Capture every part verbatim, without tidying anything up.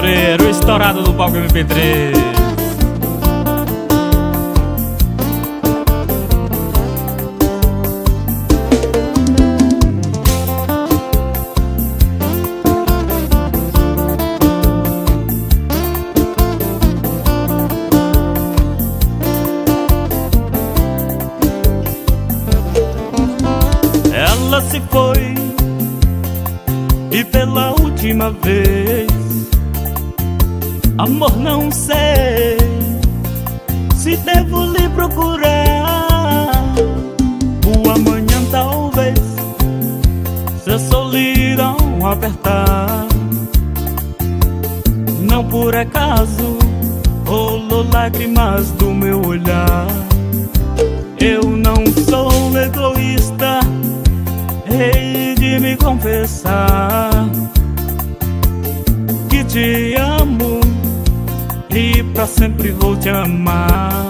aventureiro, estourado do palco M P três. Ela se foi e pela última vez, amor, não sei se devo lhe procurar o amanhã, talvez, se a solidão apertar. Não por acaso rolou lágrimas do meu olhar. Eu não sou egoísta, hei de me confessar que te amo e pra sempre vou te amar.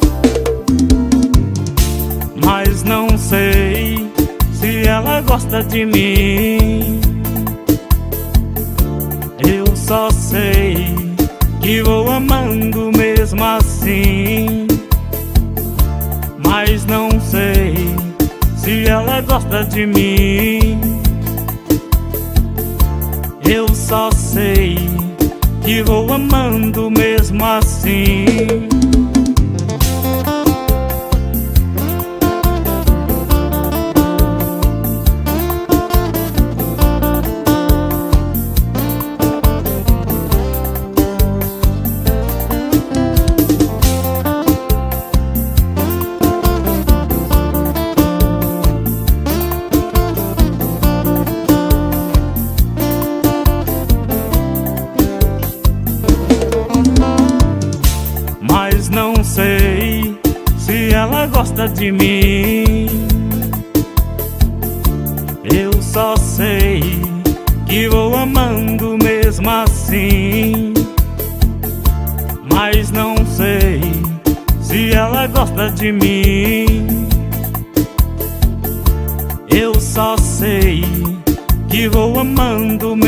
Mas não sei se ela gosta de mim. Eu só sei que vou amando mesmo assim. Mas não sei se ela gosta de mim. Eu só sei que vou amando mesmo assim. Mas não sei se ela gosta de mim. Eu só sei que vou amando mesmo assim. Mas não sei se ela gosta de mim. Eu só sei que vou amando